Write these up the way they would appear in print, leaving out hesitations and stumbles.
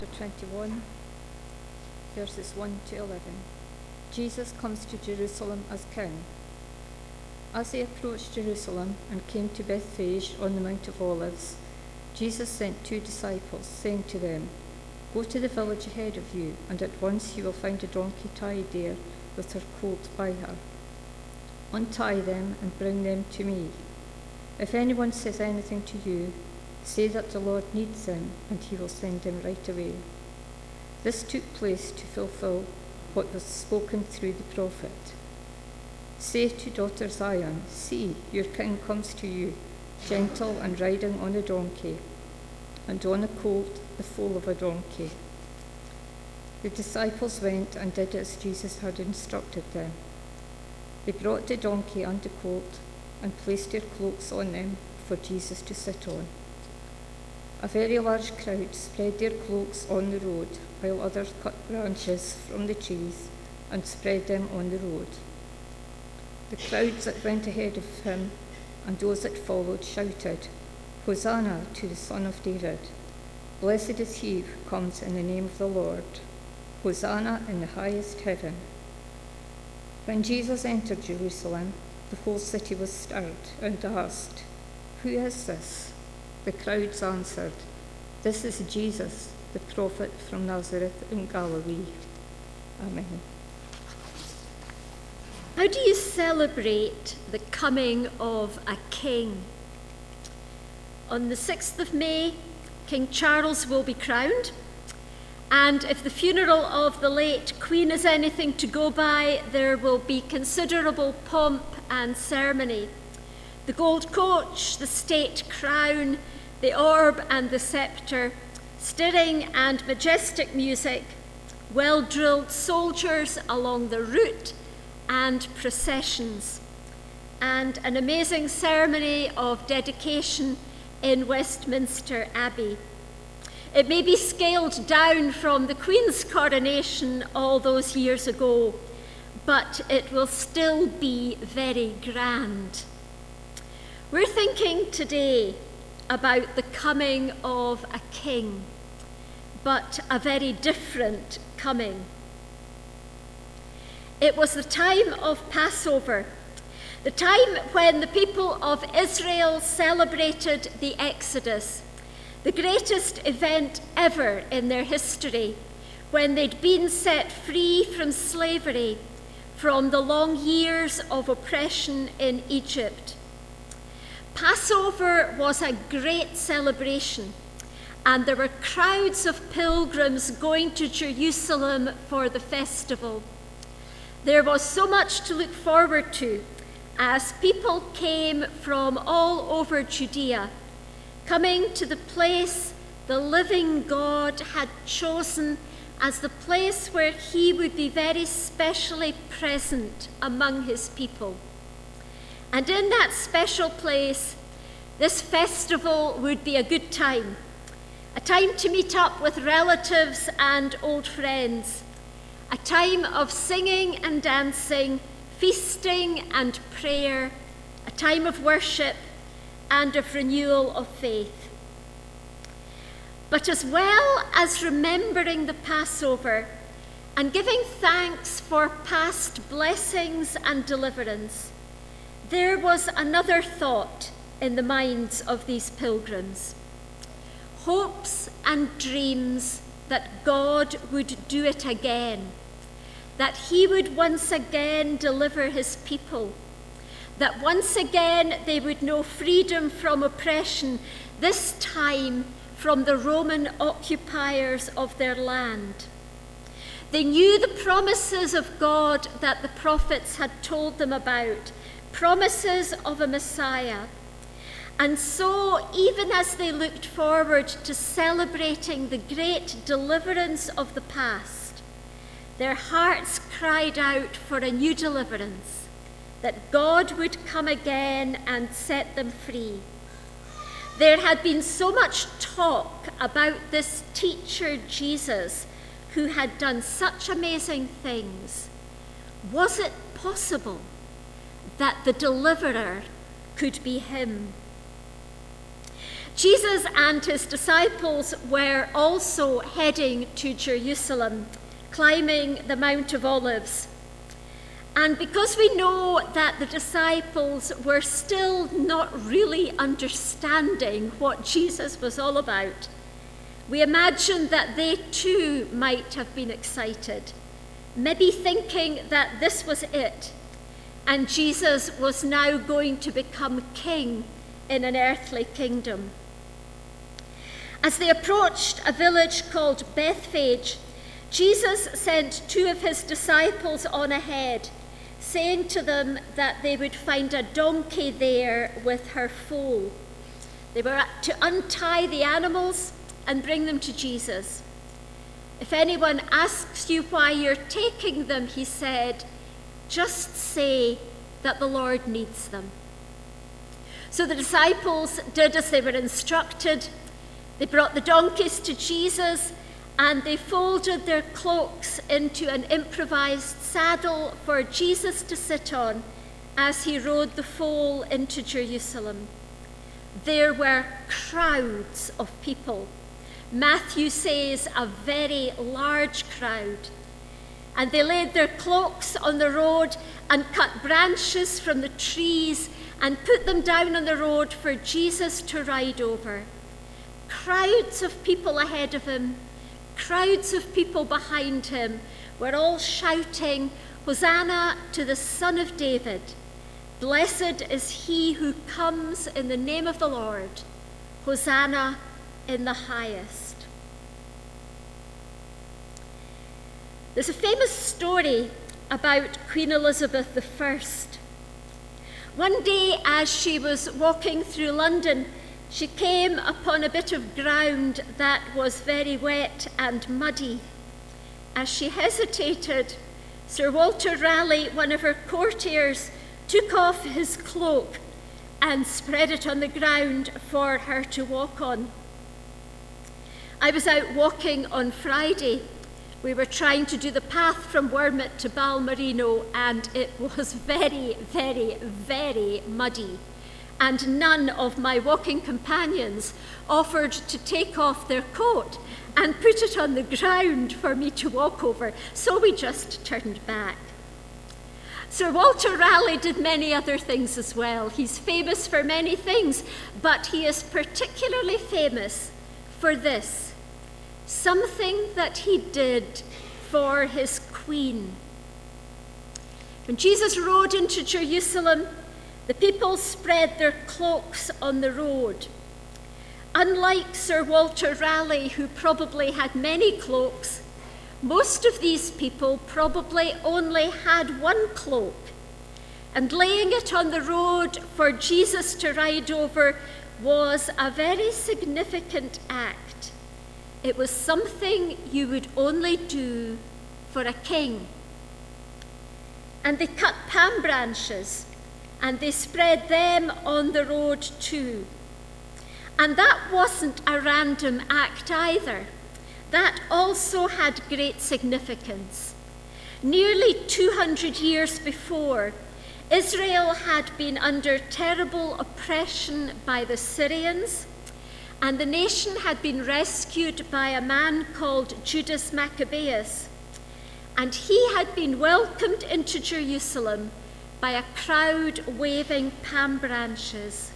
21, verses 1 to 11. Jesus comes to Jerusalem as king. As they approached Jerusalem and came to Bethphage on the Mount of Olives, Jesus sent 2 disciples, saying to them, "Go to the village ahead of you, and at once you will find a donkey tied there with her colt by her. Untie them and bring them to me. If anyone says anything to you, say that the Lord needs them, and he will send them right away." This took place to fulfill what was spoken through the prophet. "Say to daughter Zion, see, your king comes to you, gentle and riding on a donkey, and on a colt, the foal of a donkey." The disciples went and did as Jesus had instructed them. They brought the donkey and the colt and placed their cloaks on them for Jesus to sit on. A very large crowd spread their cloaks on the road, while others cut branches from the trees and spread them on the road. The crowds that went ahead of him and those that followed shouted, "Hosanna to the Son of David! Blessed is he who comes in the name of the Lord! Hosanna in the highest heaven!" When Jesus entered Jerusalem, the whole city was stirred and asked, "Who is this?" The crowds answered, "This is Jesus, the prophet from Nazareth in Galilee." Amen. How do you celebrate the coming of a king? On the 6th of May, King Charles will be crowned, and if the funeral of the late Queen is anything to go by, there will be considerable pomp and ceremony. The gold coach, the state crown, the orb and the sceptre, stirring and majestic music, well-drilled soldiers along the route and processions, and an amazing ceremony of dedication in Westminster Abbey. It may be scaled down from the Queen's coronation all those years ago, but it will still be very grand. We're thinking today about the coming of a king, but a very different coming. It was the time of Passover, the time when the people of Israel celebrated the Exodus, the greatest event ever in their history, when they'd been set free from slavery, from the long years of oppression in Egypt. Passover was a great celebration, and there were crowds of pilgrims going to Jerusalem for the festival. There was so much to look forward to as people came from all over Judea, coming to the place the living God had chosen as the place where he would be very specially present among his people. And in that special place, this festival would be a good time, a time to meet up with relatives and old friends, a time of singing and dancing, feasting and prayer, a time of worship and of renewal of faith. But as well as remembering the Passover and giving thanks for past blessings and deliverance, there was another thought in the minds of these pilgrims. Hopes and dreams that God would do it again, that he would once again deliver his people, that once again they would know freedom from oppression, this time from the Roman occupiers of their land. They knew the promises of God that the prophets had told them about, promises of a Messiah. And so, even as they looked forward to celebrating the great deliverance of the past, their hearts cried out for a new deliverance, that God would come again and set them free. There had been so much talk about this teacher Jesus who had done such amazing things. Was it possible that the deliverer could be him? Jesus and his disciples were also heading to Jerusalem, climbing the Mount of Olives. And because we know that the disciples were still not really understanding what Jesus was all about, we imagine that they too might have been excited, maybe thinking that this was it, and Jesus was now going to become king in an earthly kingdom. As they approached a village called Bethphage, Jesus sent 2 of his disciples on ahead, saying to them that they would find a donkey there with her foal. They were to untie the animals and bring them to Jesus. If anyone asks you why you're taking them, he said, just say that the Lord needs them. So the disciples did as they were instructed. They brought the donkeys to Jesus, and they folded their cloaks into an improvised saddle for Jesus to sit on as he rode the foal into Jerusalem. There were crowds of people. Matthew says a very large crowd. And they laid their cloaks on the road and cut branches from the trees and put them down on the road for Jesus to ride over. Crowds of people ahead of him, crowds of people behind him were all shouting, Hosanna to the Son of David. Blessed is he who comes in the name of the Lord. Hosanna in the highest. There's a famous story about Queen Elizabeth I. One day as she was walking through London, she came upon a bit of ground that was very wet and muddy. As she hesitated, Sir Walter Raleigh, one of her courtiers, took off his cloak and spread it on the ground for her to walk on. I was out walking on Friday. We were trying to do the path from Wormit to Balmerino, and it was very, very, very muddy. And none of my walking companions offered to take off their coat and put it on the ground for me to walk over, so we just turned back. Sir Walter Raleigh did many other things as well. He's famous for many things, but he is particularly famous for this, something that he did for his queen. When Jesus rode into Jerusalem, the people spread their cloaks on the road. Unlike Sir Walter Raleigh, who probably had many cloaks, most of these people probably only had one cloak. And laying it on the road for Jesus to ride over was a very significant act. It was something you would only do for a king. And they cut palm branches and they spread them on the road too. And that wasn't a random act either. That also had great significance. Nearly 200 years before, Israel had been under terrible oppression by the Syrians, and the nation had been rescued by a man called Judas Maccabeus. And he had been welcomed into Jerusalem by a crowd waving palm branches.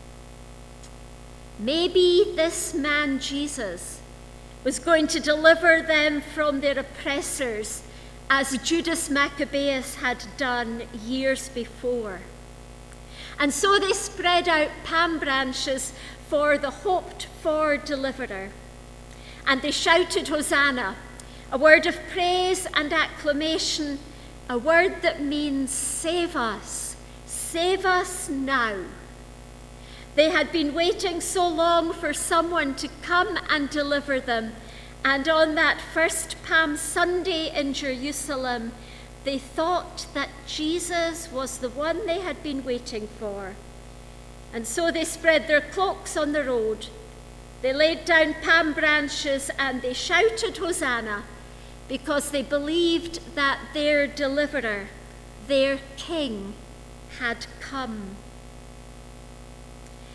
Maybe this man, Jesus, was going to deliver them from their oppressors, as Judas Maccabeus had done years before. And so they spread out palm branches for the hoped-for deliverer. And they shouted, Hosanna, a word of praise and acclamation, a word that means save us now. They had been waiting so long for someone to come and deliver them, and on that first Palm Sunday in Jerusalem, they thought that Jesus was the one they had been waiting for. And so they spread their cloaks on the road. They laid down palm branches and they shouted Hosanna, because they believed that their deliverer, their king, had come.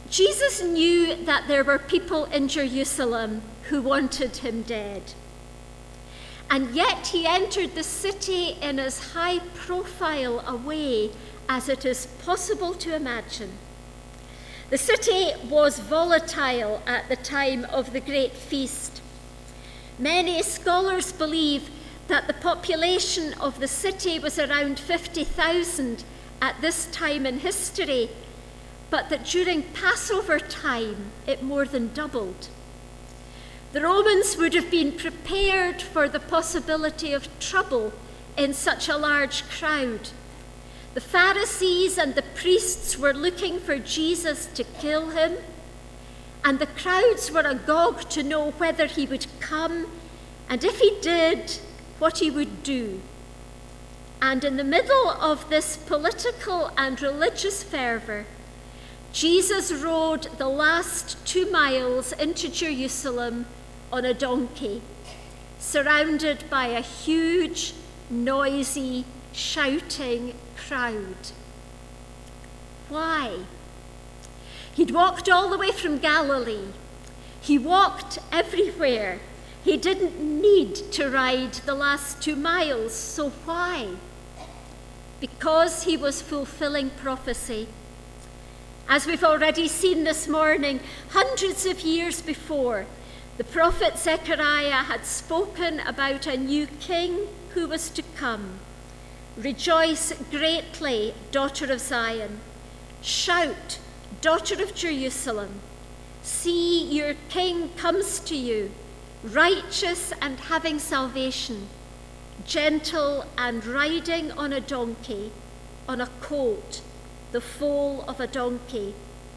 Jesus knew that there were people in Jerusalem who wanted him dead. And yet he entered the city in as high profile a way as it is possible to imagine. The city was volatile at the time of the great feast. Many scholars believe that the population of the city was around 50,000 at this time in history, but that during Passover time it more than doubled. The Romans would have been prepared for the possibility of trouble in such a large crowd. The Pharisees and the priests were looking for Jesus to kill him, and the crowds were agog to know whether he would come, and if he did, what he would do. And in the middle of this political and religious fervour, Jesus rode the last 2 miles into Jerusalem on a donkey, surrounded by a huge, noisy, shouting crowd. Why? He'd walked all the way from Galilee. He walked everywhere. He didn't need to ride the last 2 miles, so why? Because he was fulfilling prophecy. As we've already seen this morning, hundreds of years before, the prophet Zechariah had spoken about a new king who was to come. Rejoice greatly, daughter of Zion. Shout, daughter of Jerusalem. See, your king comes to you, righteous and having salvation, gentle and riding on a donkey, on a colt, the foal of a donkey.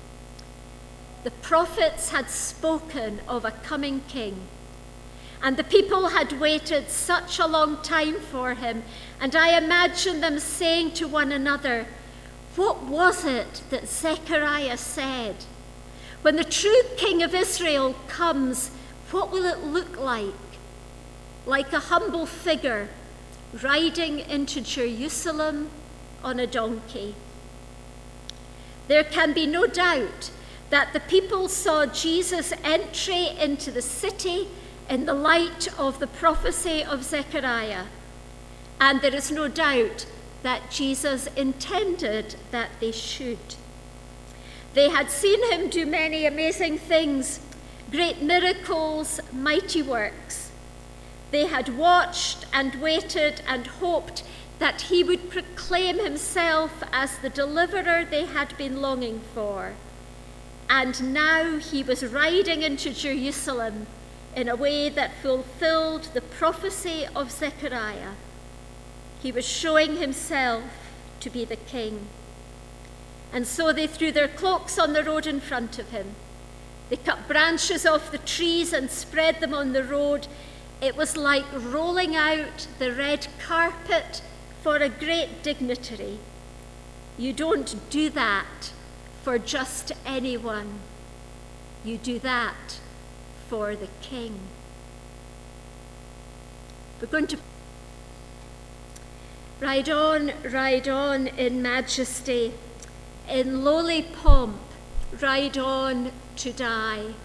The prophets had spoken of a coming king, and the people had waited such a long time for him, and I imagine them saying to one another, what was it that Zechariah said? When the true king of Israel comes, what will it look like? Like a humble figure riding into Jerusalem on a donkey. There can be no doubt that the people saw Jesus' entry into the city in the light of the prophecy of Zechariah. And there is no doubt that Jesus intended that they should. They had seen him do many amazing things, great miracles, mighty works. They had watched and waited and hoped that he would proclaim himself as the deliverer they had been longing for. And now he was riding into Jerusalem in a way that fulfilled the prophecy of Zechariah. He was showing himself to be the king. And so they threw their cloaks on the road in front of him. They cut branches off the trees and spread them on the road. It was like rolling out the red carpet for a great dignitary. You don't do that for just anyone. You do that for the king. We're going to ride on in majesty, in lowly pomp, ride on to die.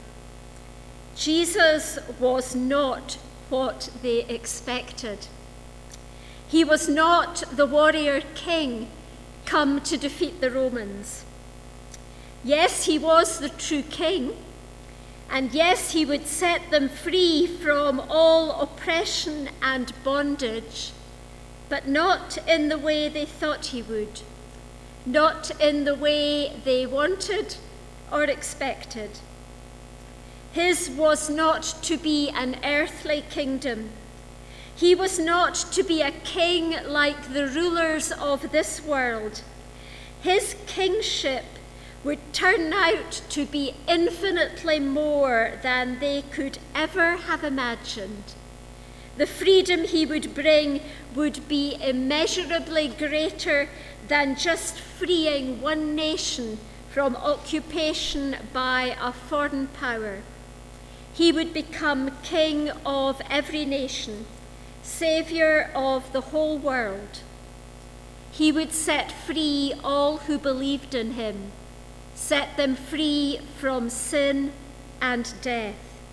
Jesus was not what they expected. He was not the warrior king come to defeat the Romans. Yes, he was the true king, and yes, he would set them free from all oppression and bondage, but not in the way they thought he would, not in the way they wanted or expected. His was not to be an earthly kingdom. He was not to be a king like the rulers of this world. His kingship would turn out to be infinitely more than they could ever have imagined. The freedom he would bring would be immeasurably greater than just freeing one nation from occupation by a foreign power. He would become king of every nation, saviour of the whole world. He would set free all who believed in him, set them free from sin and death.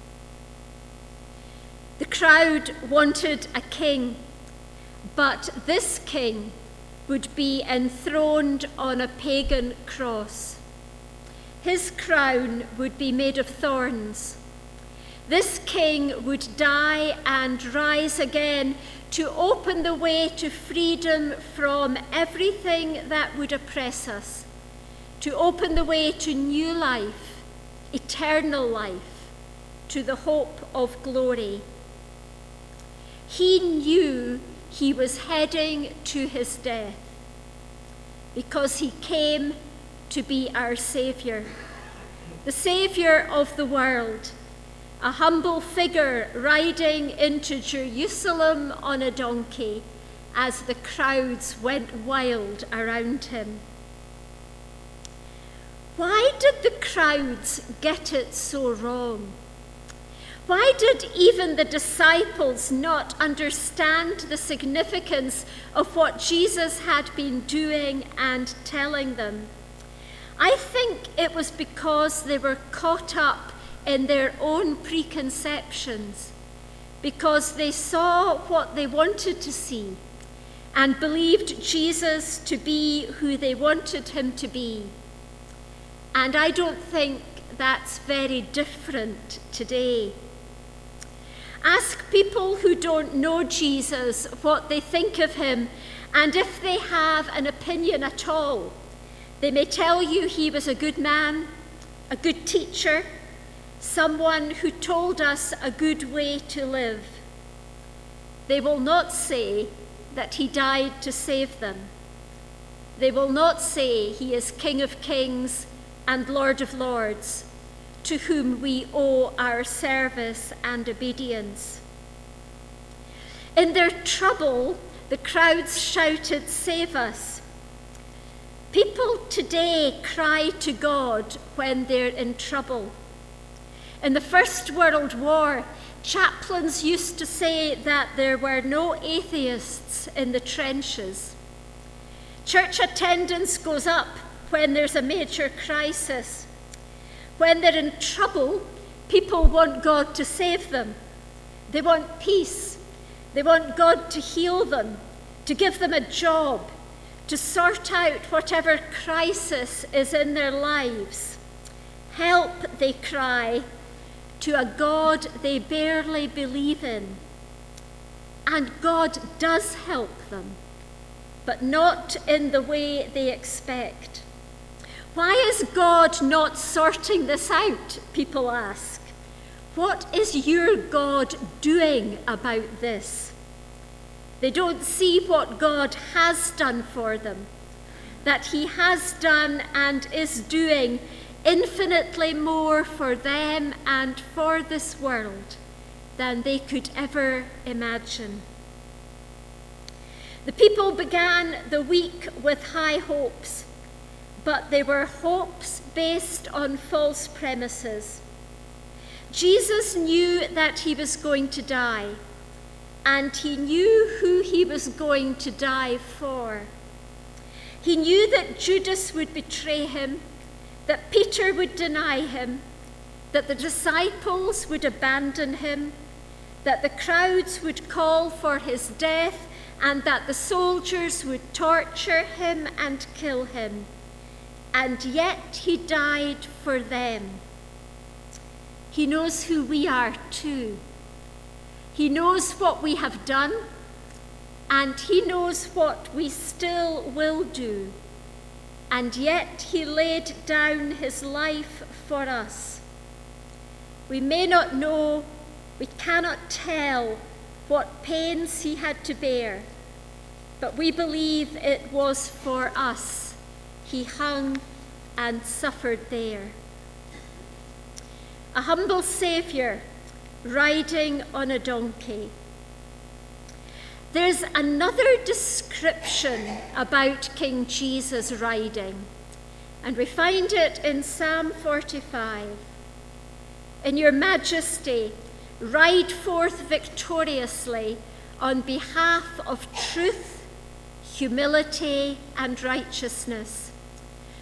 The crowd wanted a king, but this king would be enthroned on a pagan cross. His crown would be made of thorns. This king would die and rise again to open the way to freedom from everything that would oppress us, to open the way to new life, eternal life, to the hope of glory. He knew he was heading to his death because he came to be our Saviour, the Saviour of the world, a humble figure riding into Jerusalem on a donkey as the crowds went wild around him. Why did the crowds get it so wrong? Why did even the disciples not understand the significance of what Jesus had been doing and telling them? I think it was because they were caught up in their own preconceptions, because they saw what they wanted to see and believed Jesus to be who they wanted him to be. And I don't think that's very different today. Ask people who don't know Jesus what they think of him, and if they have an opinion at all. They may tell you he was a good man, a good teacher, someone who told us a good way to live. They will not say that he died to save them. They will not say he is King of Kings and Lord of Lords, to whom we owe our service and obedience. In their trouble, the crowds shouted, "Save us." People today cry to God when they're in trouble. In the First World War, chaplains used to say that there were no atheists in the trenches. Church attendance goes up when there's a major crisis. When they're in trouble, people want God to save them. They want peace. They want God to heal them, to give them a job, to sort out whatever crisis is in their lives. Help, they cry, to a God they barely believe in. And God does help them, but not in the way they expect. Why is God not sorting this out, people ask? What is your God doing about this? They don't see what God has done for them, that he has done and is doing infinitely more for them and for this world than they could ever imagine. The people began the week with high hopes, but they were hopes based on false premises. Jesus knew that he was going to die, and he knew who he was going to die for. He knew that Judas would betray him, that Peter would deny him, that the disciples would abandon him, that the crowds would call for his death, and that the soldiers would torture him and kill him. And yet he died for them. He knows who we are too. He knows what we have done, and he knows what we still will do. And yet he laid down his life for us. We may not know, we cannot tell what pains he had to bear, but we believe it was for us. He hung and suffered there. A humble Saviour riding on a donkey. There's another description about King Jesus riding, and we find it in Psalm 45. In your majesty, ride forth victoriously on behalf of truth, humility, and righteousness.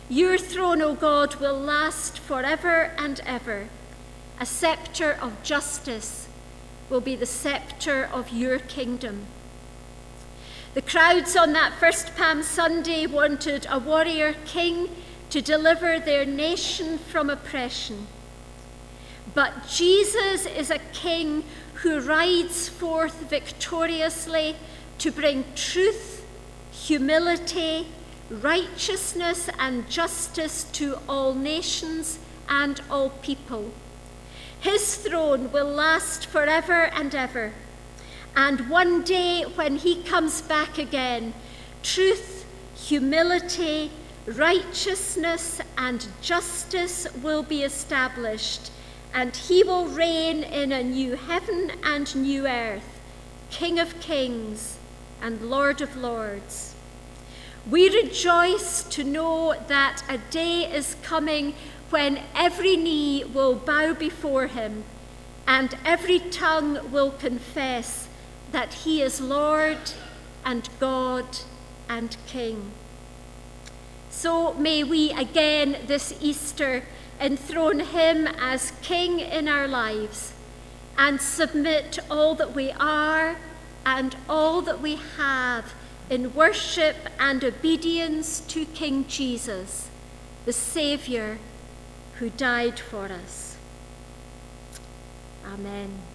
Your throne, O God, will last forever and ever. A scepter of justice will be the scepter of your kingdom. The crowds on that first Palm Sunday wanted a warrior king to deliver their nation from oppression. But Jesus is a king who rides forth victoriously to bring truth, humility, righteousness, and justice to all nations and all people. His throne will last forever and ever. And one day when he comes back again, truth, humility, righteousness, and justice will be established, and he will reign in a new heaven and new earth, King of kings and Lord of lords. We rejoice to know that a day is coming when every knee will bow before him and every tongue will confess that he is Lord and God and King. So may we again this Easter enthrone him as King in our lives and submit all that we are and all that we have in worship and obedience to King Jesus, the Saviour who died for us. Amen.